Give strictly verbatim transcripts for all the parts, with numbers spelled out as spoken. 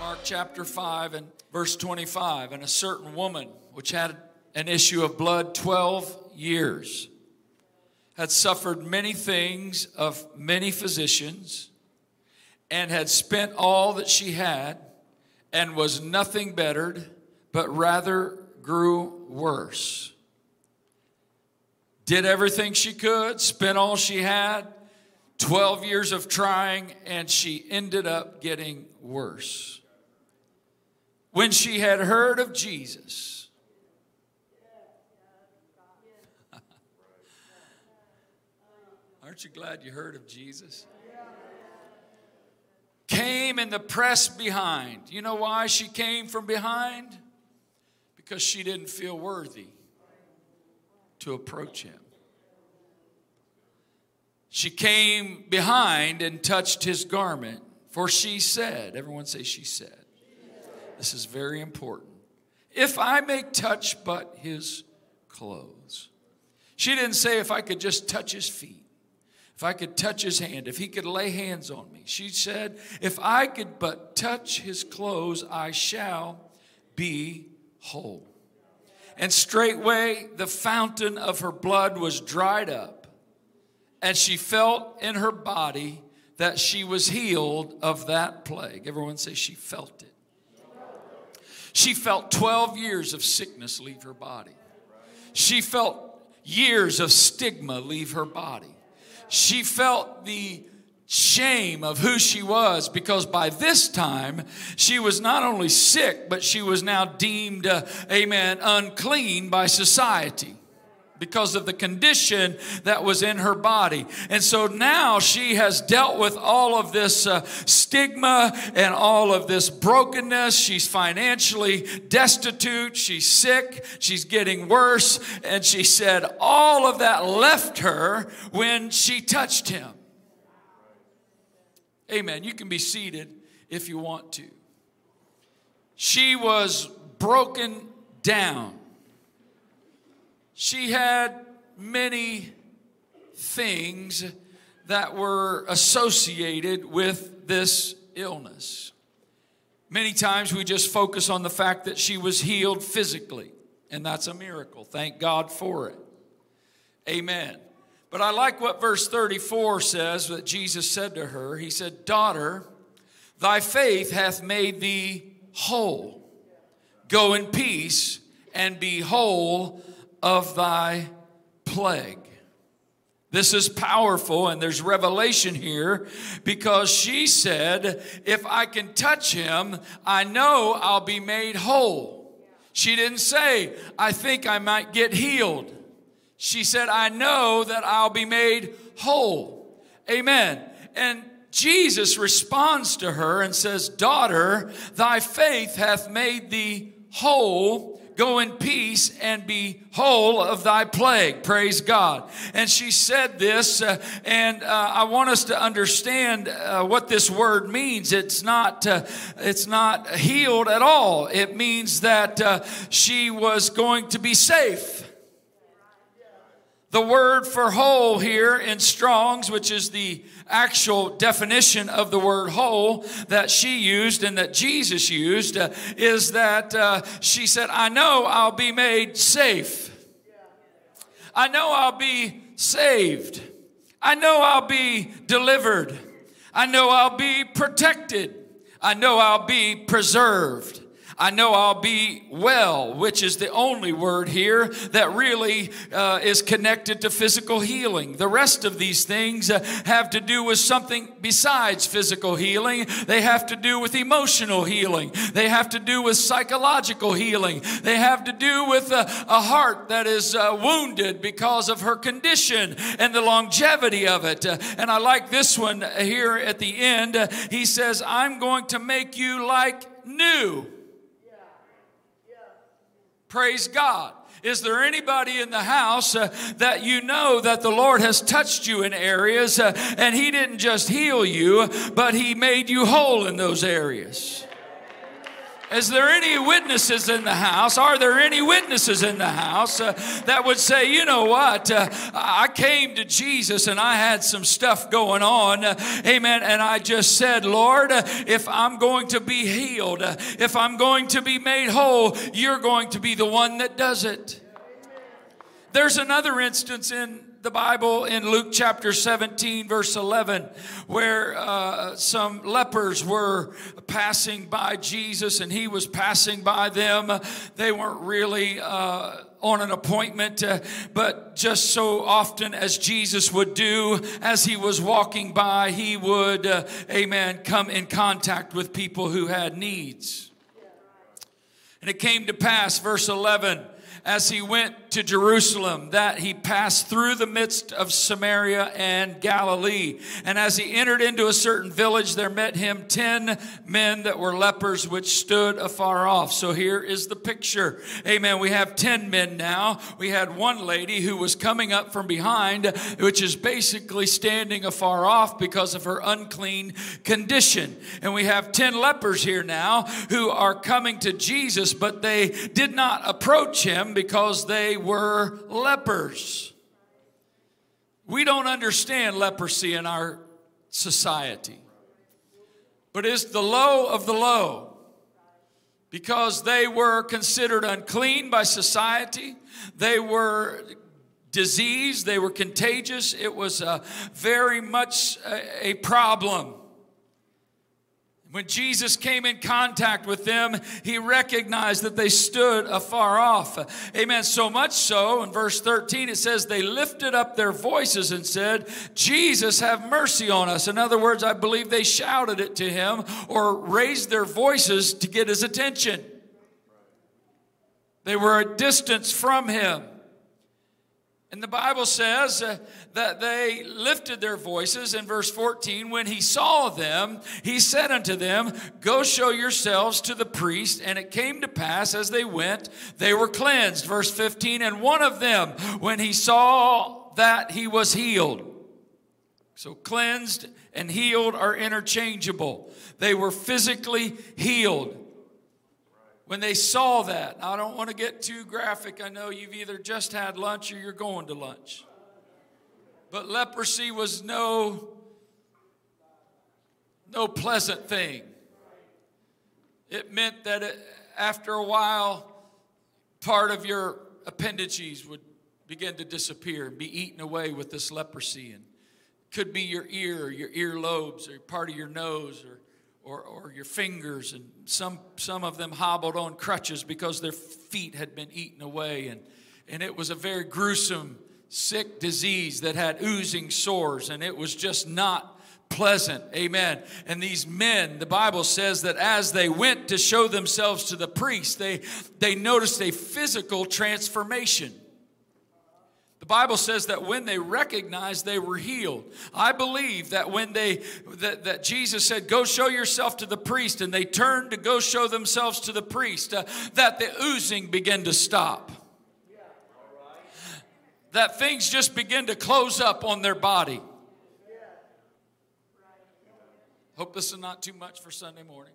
Mark chapter five and verse twenty-five. And a certain woman which had an issue of blood twelve years had suffered many things of many physicians and had spent all that she had and was nothing bettered, but rather grew worse. Did everything she could, spent all she had, twelve years of trying, and she ended up getting worse. When she had heard of Jesus, aren't you glad you heard of Jesus? Came in the press behind. You know why she came from behind? Because she didn't feel worthy to approach him. She came behind and touched his garment, for she said, everyone say she said. This is very important. If I may touch but his clothes. She didn't say if I could just touch his feet. If I could touch his hand. If he could lay hands on me. She said, if I could but touch his clothes, I shall be whole. And straightway the fountain of her blood was dried up. And she felt in her body that she was healed of that plague. Everyone say she felt it. She felt twelve years of sickness leave her body. She felt years of stigma leave her body. She felt the shame of who she was, because by this time she was not only sick, but she was now deemed, uh, amen, unclean by society, because of the condition that was in her body. And so now she has dealt with all of this uh, stigma and all of this brokenness. She's financially destitute. She's sick. She's getting worse. And she said all of that left her when she touched him. Amen. You can be seated if you want to. She was broken down. She had many things that were associated with this illness. Many times we just focus on the fact that she was healed physically, and that's a miracle. Thank God for it. Amen. But I like what verse thirty-four says that Jesus said to her. He said, daughter, thy faith hath made thee whole. Go in peace and be whole of thy plague. This is powerful, and there's revelation here, because she said, if I can touch him, I know I'll be made whole. She didn't say, I think I might get healed. She said, I know that I'll be made whole. Amen. And Jesus responds to her and says, daughter, thy faith hath made thee whole. Go in peace and be whole of thy plague. Praise God. And she said this, uh, and uh, I want us to understand uh, what this word means. It's not, uh, it's not healed at all. It means that uh, she was going to be safe. The word for whole here in Strong's, which is the actual definition of the word whole that she used and that Jesus used, uh, is that uh, she said, I know I'll be made safe. I know I'll be saved. I know I'll be delivered. I know I'll be protected. I know I'll be preserved. I know I'll be well, which is the only word here that really uh, is connected to physical healing. The rest of these things uh, have to do with something besides physical healing. They have to do with emotional healing. They have to do with psychological healing. They have to do with a, a heart that is uh, wounded because of her condition and the longevity of it. Uh, and I like this one here at the end. Uh, he says, I'm going to make you like new. Praise God. Is there anybody in the house uh, that you know that the Lord has touched you in areas uh, and he didn't just heal you, but he made you whole in those areas? Is there any witnesses in the house? Are there any witnesses in the house uh, that would say, you know what, uh, I came to Jesus and I had some stuff going on, uh, amen, and I just said, Lord, uh, if I'm going to be healed, uh, if I'm going to be made whole, you're going to be the one that does it. There's another instance in the Bible in Luke chapter seventeen, verse eleven, where uh, some lepers were passing by Jesus and he was passing by them. They weren't really uh, on an appointment, uh, but just so often as Jesus would do, as he was walking by, he would, uh, amen, come in contact with people who had needs. And it came to pass, verse eleven, as he went to Jerusalem, that he passed through the midst of Samaria and Galilee. And as he entered into a certain village, there met him ten men that were lepers, which stood afar off. So here is the picture. Amen. We have ten men now. We had one lady who was coming up from behind, which is basically standing afar off because of her unclean condition. And we have ten lepers here now who are coming to Jesus, but they did not approach him because they were lepers. We don't understand leprosy in our society, but it's the low of the low because they were considered unclean by society. They were diseased. They were contagious. It was uh, very much a, a problem. When Jesus came in contact with them, he recognized that they stood afar off. Amen. So much so, in verse thirteen, it says, they lifted up their voices and said, Jesus, have mercy on us. In other words, I believe they shouted it to him or raised their voices to get his attention. They were a distance from him. And the Bible says uh, that they lifted their voices in verse fourteen. When he saw them, he said unto them, go show yourselves to the priest. And it came to pass as they went, they were cleansed. Verse fifteen, and one of them, when he saw that, he was healed. So cleansed and healed are interchangeable. They were physically healed. When they saw that, I don't want to get too graphic. I know you've either just had lunch or you're going to lunch. But leprosy was no, no pleasant thing. It meant that it, after a while, part of your appendages would begin to disappear and be eaten away with this leprosy. And it could be your ear, or your earlobes, or part of your nose, or Or, or your fingers, and some some of them hobbled on crutches because their feet had been eaten away. And, and it was a very gruesome, sick disease that had oozing sores, and it was just not pleasant. Amen. And these men, the Bible says that as they went to show themselves to the priest, they, they noticed a physical transformation. The Bible says that when they recognized they were healed. I believe that when they, that, that Jesus said, go show yourself to the priest, and they turned to go show themselves to the priest, uh, that the oozing began to stop. That things just begin to close up on their body. Hope this is not too much for Sunday morning.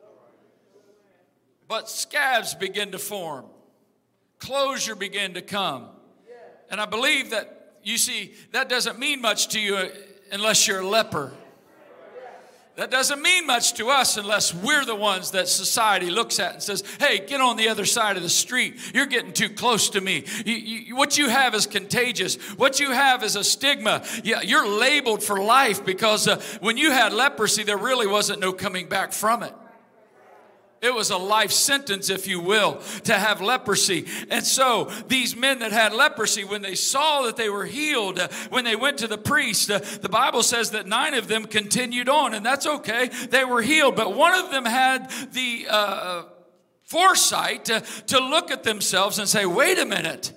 But scabs begin to form. Closure began to come. And I believe that, you see, that doesn't mean much to you unless you're a leper. That doesn't mean much to us unless we're the ones that society looks at and says, hey, get on the other side of the street. You're getting too close to me. You, you, what you have is contagious. What you have is a stigma. Yeah, you're labeled for life because uh, when you had leprosy, there really wasn't no coming back from it. It was a life sentence, if you will, to have leprosy. And so these men that had leprosy, when they saw that they were healed, uh, when they went to the priest, uh, the Bible says that nine of them continued on, and that's okay. They were healed, but one of them had the uh, foresight to, to look at themselves and say, wait a minute.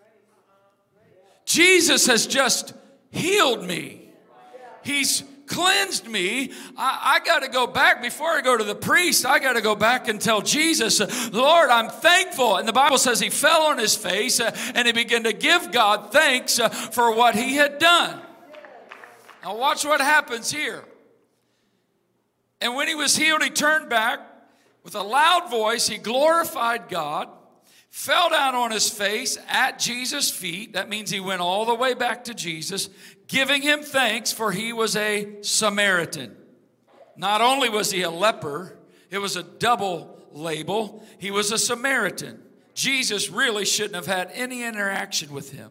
Jesus has just healed me. He's cleansed me. I, I got to go back before I go to the priest. I got to go back and tell Jesus, Lord, I'm thankful. And the Bible says he fell on his face uh, and he began to give God thanks uh, for what he had done. Now watch what happens here. And when he was healed, he turned back With a loud voice, he glorified God, fell down on his face at Jesus' feet. That means he went all the way back to Jesus, giving him thanks, for he was a Samaritan. Not only was he a leper, it was a double label. He was a Samaritan. Jesus really shouldn't have had any interaction with him.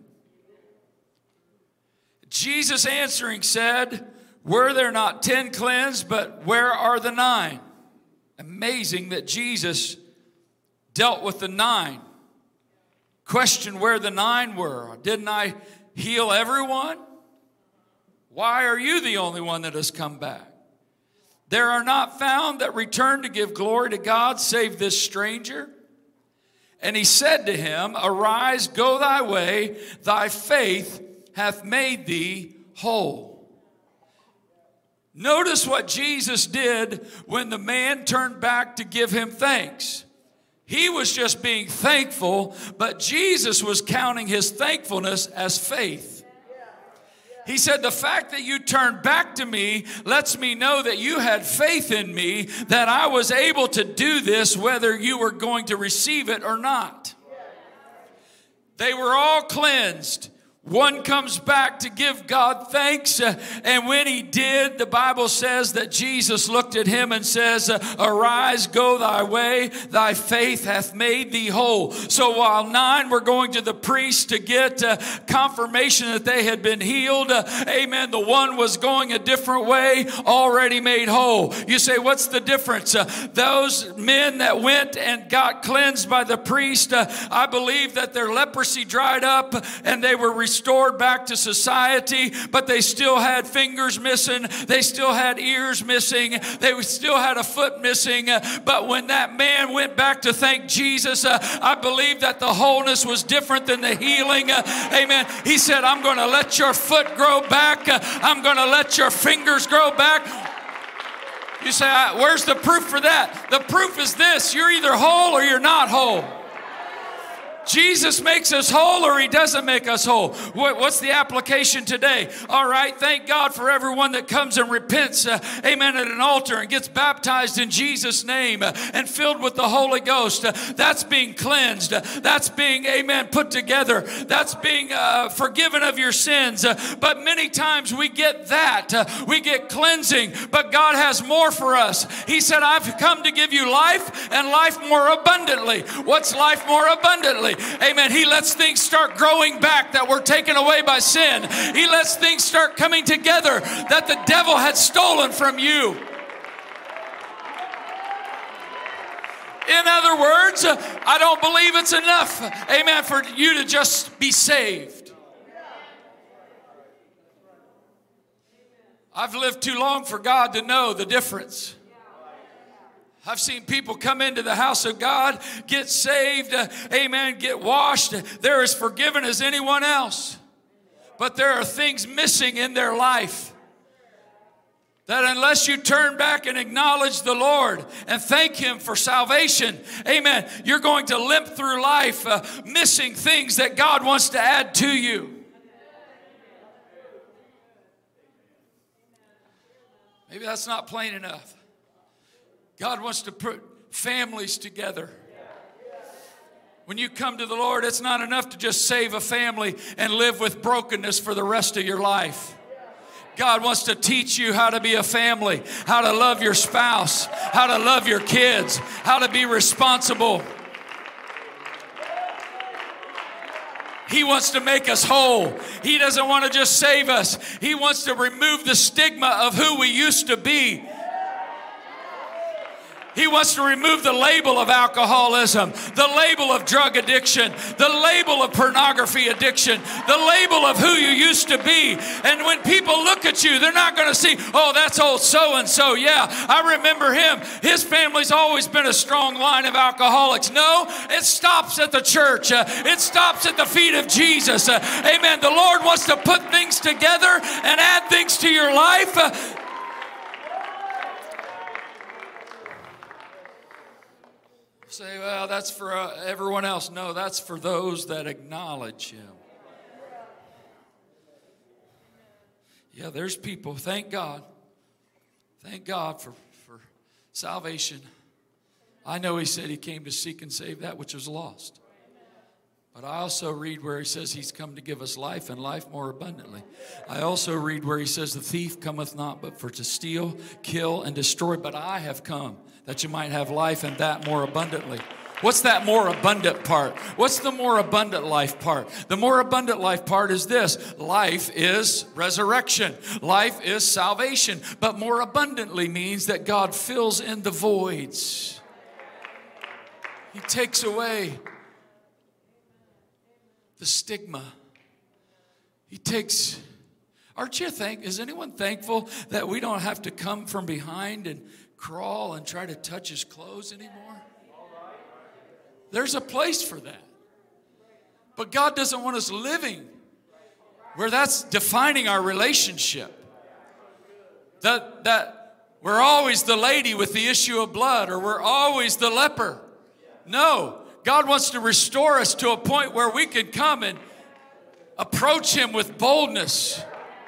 Jesus answering said, were there not ten cleansed, but where are the nine? Amazing that Jesus dealt with the nine. Questioned where the nine were. Didn't I heal everyone? Why are you the only one that has come back? There are not found that return to give glory to God, save this stranger. And he said to him, arise, go thy way, thy faith hath made thee whole. Notice what Jesus did when the man turned back to give him thanks. He was just being thankful, but Jesus was counting his thankfulness as faith. He said, the fact that you turned back to me lets me know that you had faith in me, that I was able to do this whether you were going to receive it or not. They were all cleansed. One comes back to give God thanks, uh, and when he did, the Bible says that Jesus looked at him and says, uh, arise, go thy way, thy faith hath made thee whole. So while nine were going to the priest to get uh, confirmation that they had been healed, uh, amen, the one was going a different way, already made whole. You say, what's the difference? Uh, those men that went and got cleansed by the priest, uh, I believe that their leprosy dried up and they were restored. Restored back to society, but they still had fingers missing. They still had ears missing. They still had a foot missing. But when that man went back to thank Jesus, uh, I believe that the wholeness was different than the healing. Uh, amen. He said, I'm going to let your foot grow back. Uh, I'm going to let your fingers grow back. You say, where's the proof for that? The proof is this: you're either whole or you're not whole. Jesus makes us whole or he doesn't make us whole. What's the application today? All right, thank God for everyone that comes and repents, uh, amen, at an altar and gets baptized in Jesus' name uh, and filled with the Holy Ghost. Uh, that's being cleansed. Uh, that's being, amen, put together. That's being uh, forgiven of your sins. Uh, but many times we get that. Uh, we get cleansing, but God has more for us. He said, I've come to give you life and life more abundantly. What's life more abundantly? Amen. He lets things start growing back that were taken away by sin. He lets things start coming together that the devil had stolen from you. In other words, I don't believe it's enough, amen, for you to just be saved. I've lived too long for God to know the difference. I've seen people come into the house of God, get saved, uh, amen, get washed. They're as forgiven as anyone else. But there are things missing in their life that unless you turn back and acknowledge the Lord and thank him for salvation, amen, you're going to limp through life uh, missing things that God wants to add to you. Maybe that's not plain enough. God wants to put families together. When you come to the Lord, it's not enough to just save a family and live with brokenness for the rest of your life. God wants to teach you how to be a family, how to love your spouse, how to love your kids, how to be responsible. He wants to make us whole. He doesn't want to just save us. He wants to remove the stigma of who we used to be. He wants to remove the label of alcoholism, the label of drug addiction, the label of pornography addiction, the label of who you used to be. And when people look at you, they're not going to see, oh, that's old so-and-so. Yeah, I remember him. His family's always been a strong line of alcoholics. No, it stops at the church. Uh, it stops at the feet of Jesus. Uh, amen. The Lord wants to put things together and add things to your life. Uh, Say, well, that's for uh, everyone else. No, that's for those that acknowledge him. Yeah, there's people. Thank God. Thank God for, for salvation. I know he said he came to seek and save that which was lost. But I also read where he says he's come to give us life and life more abundantly. I also read where he says the thief cometh not but for to steal, kill, and destroy. But I have come that you might have life and that more abundantly. What's that more abundant part? What's the more abundant life part? The more abundant life part is this. Life is resurrection. Life is salvation. But more abundantly means that God fills in the voids. He takes away the stigma. He takes, aren't you thank, is anyone thankful that we don't have to come from behind and crawl and try to touch his clothes anymore? There's a place for that. But God doesn't want us living where that's defining our relationship. That, that we're always the lady with the issue of blood, or we're always the leper. No, God wants to restore us to a point where we can come and approach him with boldness.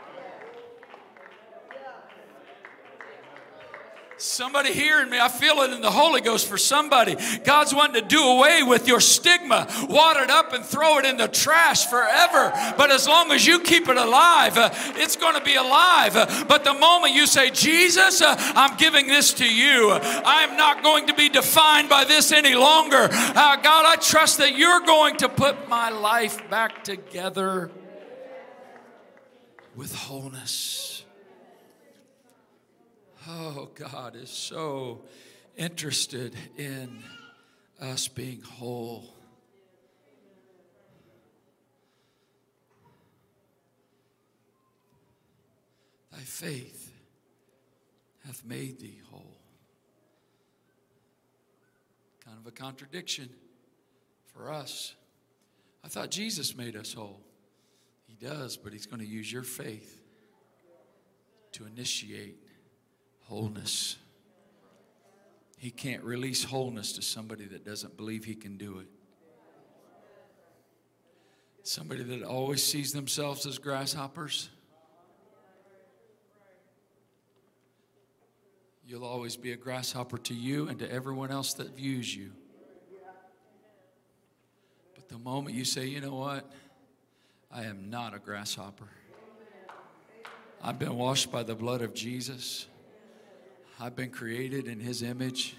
Somebody hearing me, I feel it in the Holy Ghost for somebody. God's wanting to do away with your stigma, wad it up and throw it in the trash forever. But as long as you keep it alive, uh, it's going to be alive. Uh, but the moment you say, Jesus, uh, I'm giving this to you. I am not going to be defined by this any longer. Uh, God, I trust that you're going to put my life back together with wholeness. Oh, God is so interested in us being whole. Thy faith hath made thee whole. Kind of a contradiction for us. I thought Jesus made us whole. He does, but he's going to use your faith to initiate wholeness. He can't release wholeness to somebody that doesn't believe he can do it. Somebody that always sees themselves as grasshoppers. You'll always be a grasshopper to you and to everyone else that views you. But the moment you say, you know what? I am not a grasshopper. I've been washed by the blood of Jesus. I've been created in his image.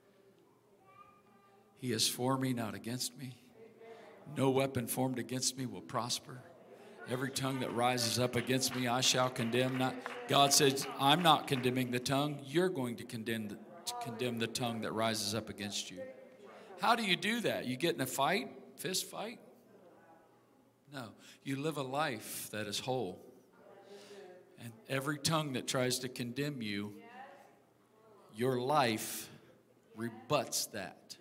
He is for me, not against me. No weapon formed against me will prosper. Every tongue that rises up against me, I shall condemn. Not, God says, I'm not condemning the tongue. You're going to condemn the, to condemn the tongue that rises up against you. How do you do that? You get in a fight, fist fight? No. You live a life that is whole. And every tongue that tries to condemn you, your life rebuts that.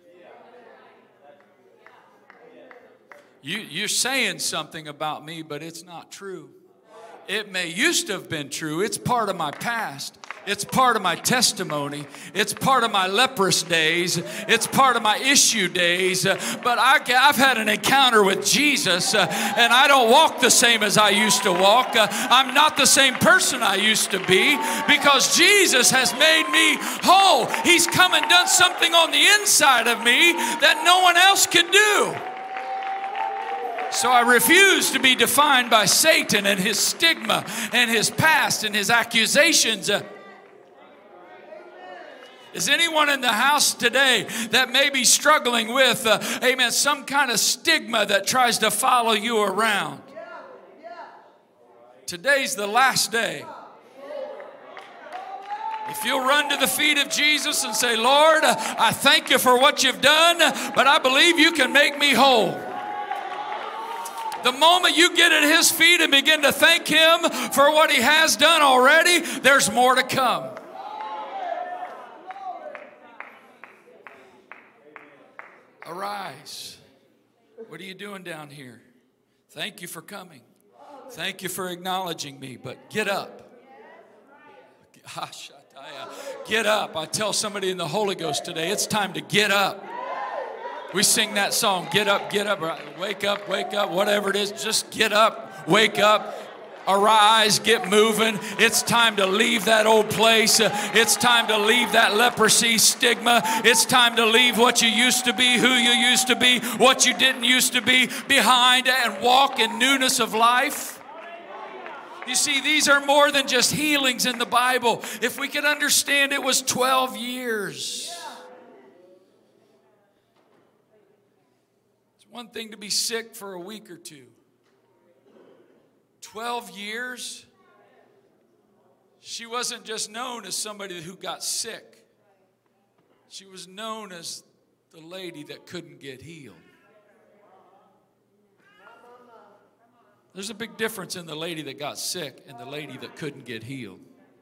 You, you're saying something about me, but it's not true. It may used to have been true. It's part of my past. It's part of my testimony. It's part of my leprous days. It's part of my issue days. Uh, but I, I've had an encounter with Jesus, uh, and I don't walk the same as I used to walk. Uh, I'm not the same person I used to be because Jesus has made me whole. He's come and done something on the inside of me that no one else could do. So I refuse to be defined by Satan and his stigma and his past and his accusations. Uh, Is anyone in the house today that may be struggling with, uh, amen, some kind of stigma that tries to follow you around? Today's the last day. If you'll run to the feet of Jesus and say, Lord, I thank you for what you've done, but I believe you can make me whole. The moment you get at his feet and begin to thank him for what he has done already, there's more to come. Arise. What are you doing down here? Thank you for coming. Thank you for acknowledging me, but get up. Get up. I tell somebody in the Holy Ghost today, it's time to get up. We sing that song, get up, get up, wake up, wake up, whatever it is, just get up, wake up. Arise, get moving. It's time to leave that old place. It's time to leave that leprosy stigma. It's time to leave what you used to be, who you used to be, what you didn't used to be behind, and walk in newness of life. You see, these are more than just healings in the Bible. If we could understand, it was twelve years. It's one thing to be sick for a week or two. twelve years, she wasn't just known as somebody who got sick. She was known as the lady that couldn't get healed. There's a big difference in the lady that got sick and the lady that couldn't get healed.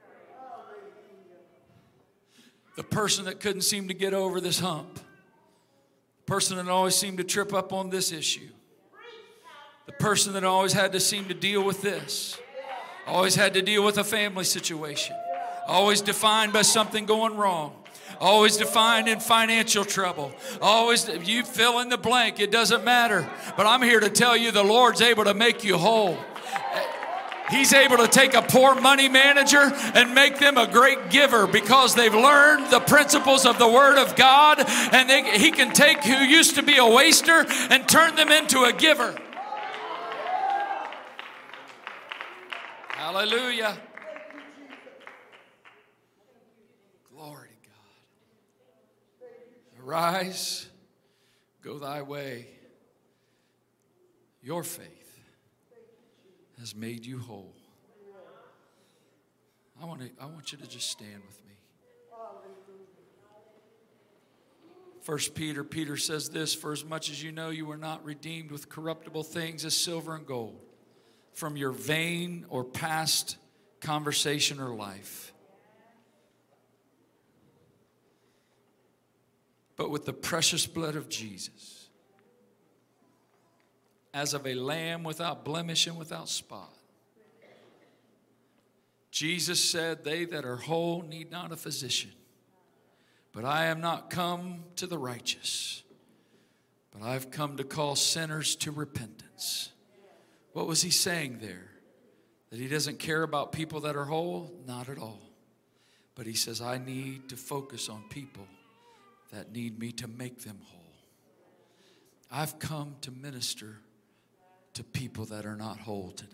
The person that couldn't seem to get over this hump. The person that always seemed to trip up on this issue. The person that always had to seem to deal with this. Always had to deal with a family situation. Always defined by something going wrong. Always defined in financial trouble. Always, you fill in the blank. It doesn't matter. But I'm here to tell you the Lord's able to make you whole. He's able to take a poor money manager and make them a great giver because they've learned the principles of the Word of God. And they, He can take who used to be a waster and turn them into a giver. Hallelujah. Glory to God. Arise, go thy way. Your faith has made you whole. I want to, I want you to just stand with me. First Peter, Peter says this, for as much as you know you were not redeemed with corruptible things as silver and gold, from your vain or past conversation or life, but with the precious blood of Jesus, as of a lamb without blemish and without spot. Jesus said, they that are whole need not a physician, but I am not come to the righteous, but I've come to call sinners to repentance. What was he saying there? That he doesn't care about people that are whole? Not at all. But he says, I need to focus on people that need me to make them whole. I've come to minister to people that are not whole today.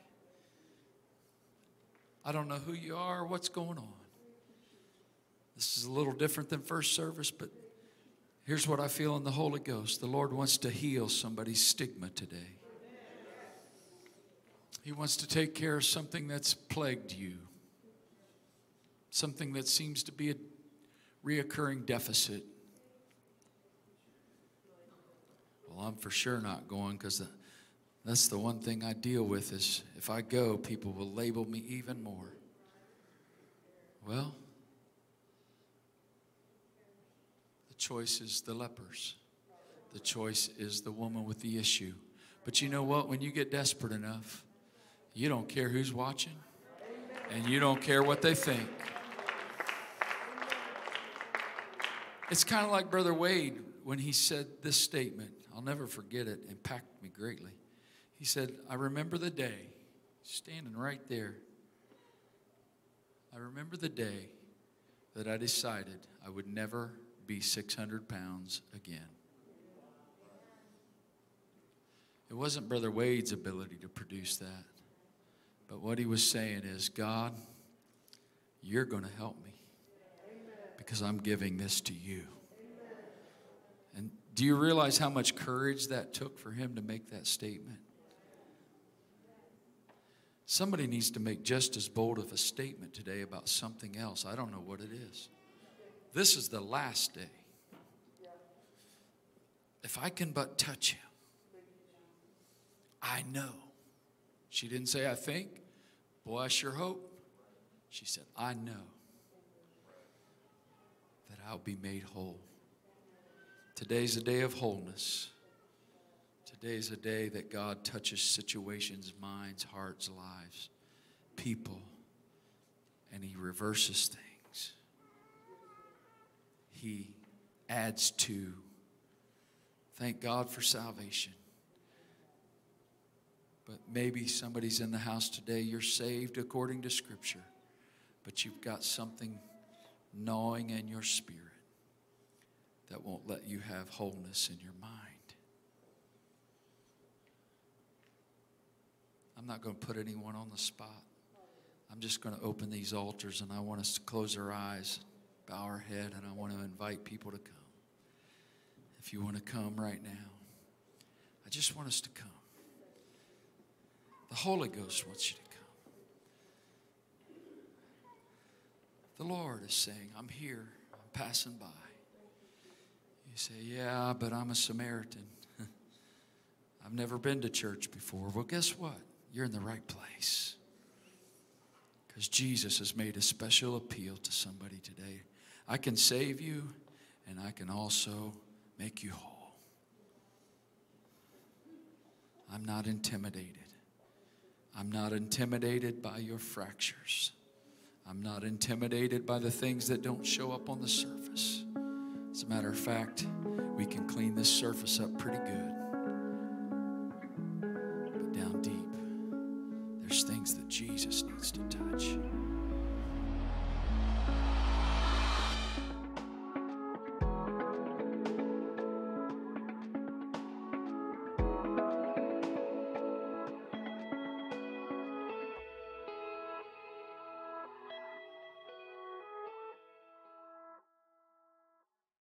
I don't know who you are or what's going on. This is a little different than first service, but here's what I feel in the Holy Ghost. The Lord wants to heal somebody's stigma today. He wants to take care of something that's plagued you. Something that seems to be a reoccurring deficit. Well, I'm for sure not going because that's the one thing I deal with is if I go, people will label me even more. Well, the choice is the lepers. The choice is the woman with the issue. But you know what? When you get desperate enough, you don't care who's watching, and you don't care what they think. It's kind of like Brother Wade when he said this statement. I'll never forget it. It impacted me greatly. He said, I remember the day, standing right there. I remember the day that I decided I would never be six hundred pounds again. It wasn't Brother Wade's ability to produce that. But what he was saying is, God, you're going to help me because I'm giving this to you. And do you realize how much courage that took for him to make that statement? Somebody needs to make just as bold of a statement today about something else. I don't know what it is. This is the last day. If I can but touch him, I know. She didn't say, I think. Boy, I sure hope. She said, I know that I'll be made whole. Today's a day of wholeness. Today's a day that God touches situations, minds, hearts, lives, people, and He reverses things. He adds to. Thank God for salvation. But maybe somebody's in the house today, you're saved according to Scripture, but you've got something gnawing in your spirit that won't let you have wholeness in your mind. I'm not going to put anyone on the spot. I'm just going to open these altars, and I want us to close our eyes, bow our head, and I want to invite people to come. If you want to come right now, I just want us to come. The Holy Ghost wants you to come. The Lord is saying, I'm here, I'm passing by. You say, yeah, but I'm a Samaritan. I've never been to church before. Well, guess what? You're in the right place. Because Jesus has made a special appeal to somebody today. I can save you, and I can also make you whole. I'm not intimidated. I'm not intimidated by your fractures. I'm not intimidated by the things that don't show up on the surface. As a matter of fact, we can clean this surface up pretty good.